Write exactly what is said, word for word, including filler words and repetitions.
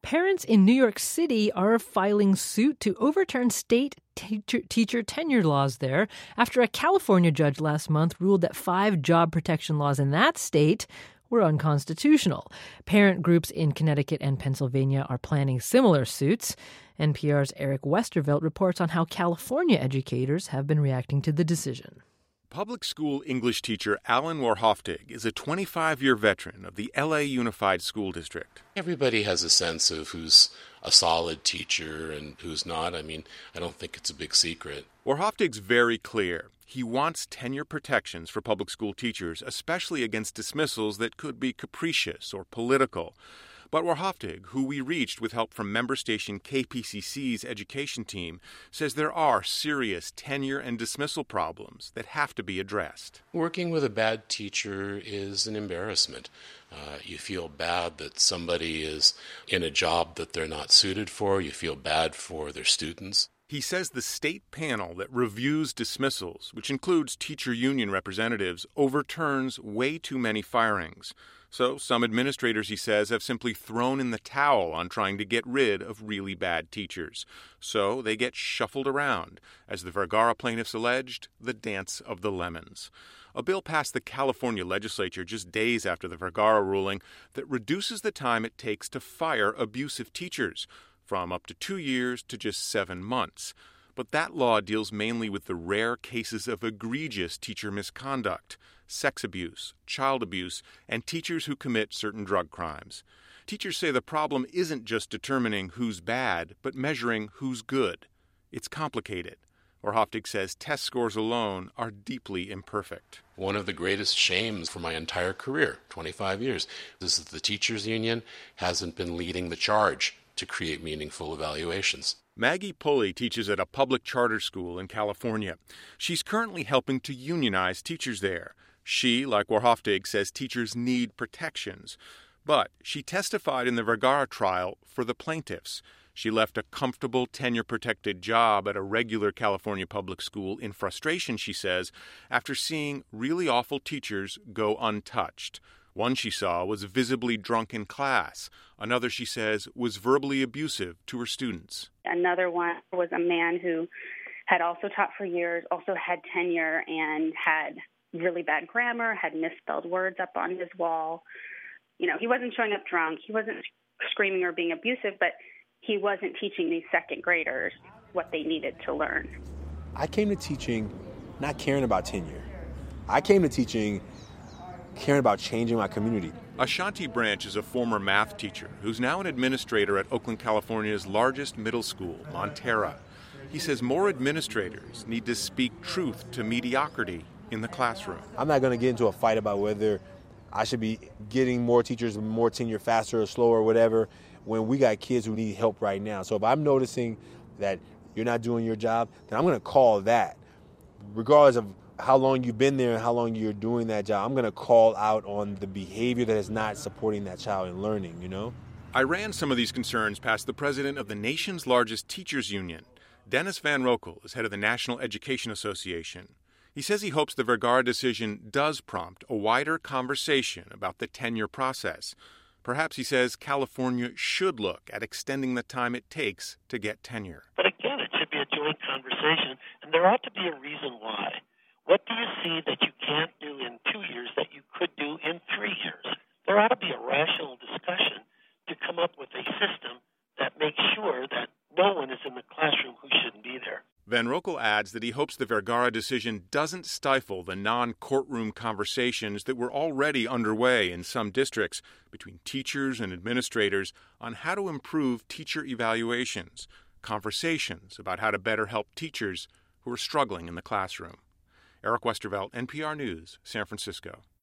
Parents in New York City are filing suit to overturn state teacher, teacher tenure laws there after a California judge last month ruled that five job protection laws in that state were unconstitutional. Parent groups in Connecticut and Pennsylvania are planning similar suits. N P R's Eric Westervelt reports on how California educators have been reacting to the decision. Public school English teacher Alan Warhoftig is a twenty-five-year veteran of the L A Unified School District. Everybody has a sense of who's a solid teacher and who's not. I mean, I don't think it's a big secret. Warhoftig's very clear. He wants tenure protections for public school teachers, especially against dismissals that could be capricious or political. But Warhoftig, who we reached with help from member station K P C C's education team, says there are serious tenure and dismissal problems that have to be addressed. Working with a bad teacher is an embarrassment. Uh, you feel bad that somebody is in a job that they're not suited for. You feel bad for their students. He says the state panel that reviews dismissals, which includes teacher union representatives, overturns way too many firings. So some administrators, he says, have simply thrown in the towel on trying to get rid of really bad teachers. So they get shuffled around, as the Vergara plaintiffs alleged, the dance of the lemons. A bill passed the California legislature just days after the Vergara ruling that reduces the time it takes to fire abusive teachers, from up to two years to just seven months. But that law deals mainly with the rare cases of egregious teacher misconduct, sex abuse, child abuse, and teachers who commit certain drug crimes. Teachers say the problem isn't just determining who's bad, but measuring who's good. It's complicated. Warhoftig says test scores alone are deeply imperfect. One of the greatest shames for my entire career, twenty-five years, is that the teachers union hasn't been leading the charge to create meaningful evaluations. Maggie Pulley teaches at a public charter school in California. She's currently helping to unionize teachers there. She, like Warhoftig, says teachers need protections. But she testified in the Vergara trial for the plaintiffs. She left a comfortable, tenure-protected job at a regular California public school in frustration, she says, after seeing really awful teachers go untouched. One she saw was visibly drunk in class. Another, she says, was verbally abusive to her students. Another one was a man who had also taught for years, also had tenure, and had really bad grammar, had misspelled words up on his wall. You know, he wasn't showing up drunk. He wasn't screaming or being abusive, but he wasn't teaching these second graders what they needed to learn. I came to teaching not caring about tenure. I came to teaching caring about changing my community. Ashanti Branch is a former math teacher who's now an administrator at Oakland, California's largest middle school, Montera. He says more administrators need to speak truth to mediocrity in the classroom. I'm not going to get into a fight about whether I should be getting more teachers, more tenure faster or slower or whatever, when we got kids who need help right now. So if I'm noticing that you're not doing your job, then I'm going to call that. Regardless of how long you've been there and how long you're doing that job, I'm going to call out on the behavior that is not supporting that child in learning, you know? I ran some of these concerns past the president of the nation's largest teachers union. Dennis Van Rokel is head of the National Education Association. He says he hopes the Vergara decision does prompt a wider conversation about the tenure process. Perhaps, he says, California should look at extending the time it takes to get tenure. But again, it should be a joint conversation, and there ought to be a reason why. What do you see that you can't do in two years that you could do in three years? There ought to be a rational discussion to come up with a system that makes sure that no one is in the classroom who shouldn't be there. Van Rokel adds that he hopes the Vergara decision doesn't stifle the non-courtroom conversations that were already underway in some districts between teachers and administrators on how to improve teacher evaluations, conversations about how to better help teachers who are struggling in the classroom. Eric Westervelt, N P R News, San Francisco.